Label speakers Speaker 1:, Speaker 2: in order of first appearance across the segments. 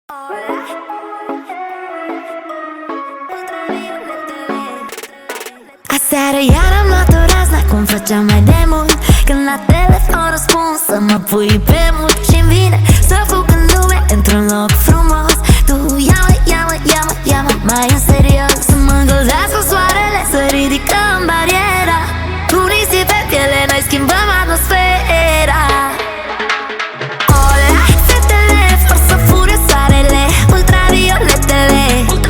Speaker 1: Aseară iar am luat o razna, cum făceam mai demult, când la telefon răspund să mă pui pe mult. Și-mi vine să fug în lume, într-un loc frumos. Tu ia-mă, ia-mă, ia-mă, ia-mă mai în serios. Să mă încălzească soarele, să ridicăm bariera. Cu nisip pe piele, noi schimbăm atmosfera. Ola, fetele, forță, furie, soarele, ultravioletele.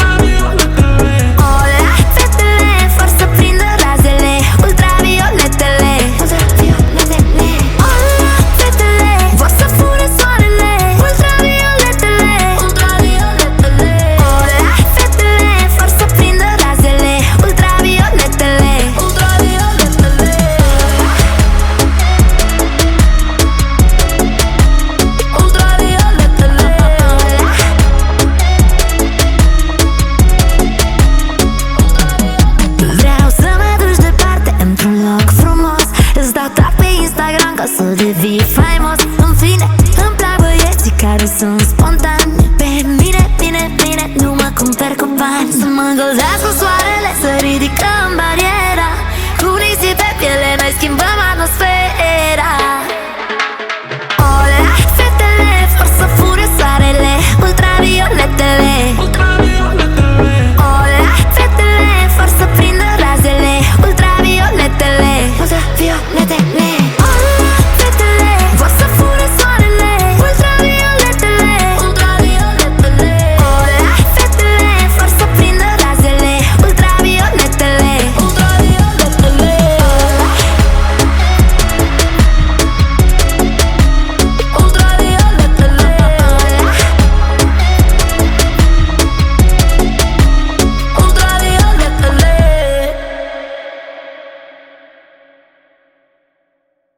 Speaker 1: Ola, fetele, forță, prindă razele, ultravioletele. Ola, fetele, vor să fure soarele, ultravioletele. Ola, fetele, vor să prindă razele, ultravioletele. Vreau să mă duci departe, într-un loc frumos. Îți dau tag pe Instagram ca să devii faimos. În fine, îmi plac băieții care sunt